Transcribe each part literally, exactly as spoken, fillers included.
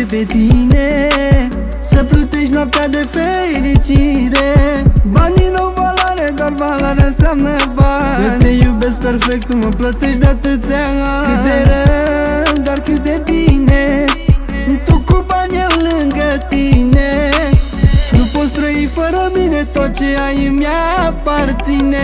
pe tine, să plutești noaptea de fericire. Banii n-au valoare, doar valoare înseamnă bani. Eu te iubesc perfect, tu mă plătești de atâția ani. Cât de rău, dar cât de bine, tu cu bani, eu lângă tine. Nu poți trăi fără mine, tot ce ai îmi aparține.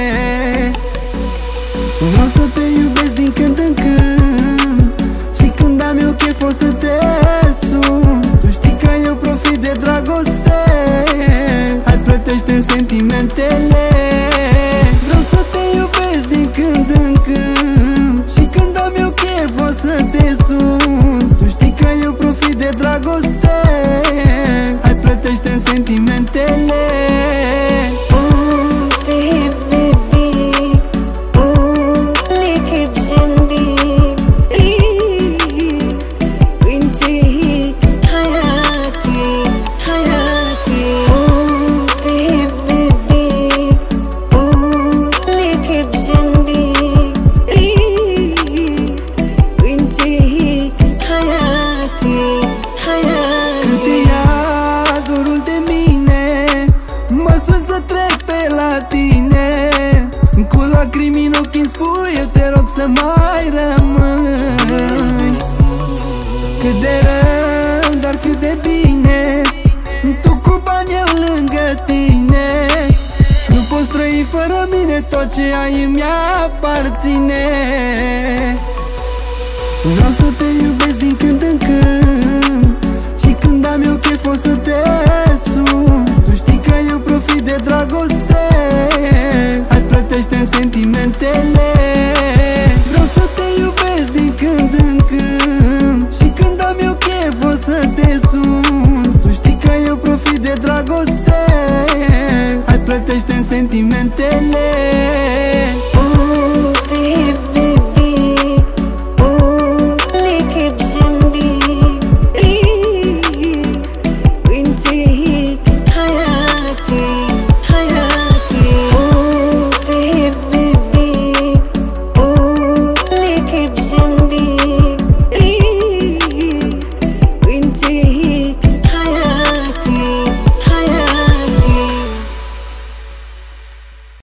Vreau să te iubesc din când în când, și când am eu chef o să te sun. Tu știi că eu profit de dragoste, hai plătește-mi sentimentele. Vreau să te iubesc din când în când, și când am eu chef o să te sun. Tu știi că eu profit de dragoste, hai plătește-mi sentimentele. Cu lacrimi în ochi îmi spui, eu te rog să mai rămâi. Cât de rău, dar cât de bine, tu cu bani, eu lângă tine. Nu poți trăi fără mine, tot ce ai îmi aparține. Vreau să te iubesc din când în când, și când am eu chef o să te sun. Tu știi că eu profit de dragoste, hai plătește-mi sentimentele. Vreau să te iubesc din când în când, și când am eu chef o să te sun. Tu știi că eu profit de dragoste, hai plătește-mi sentimentele.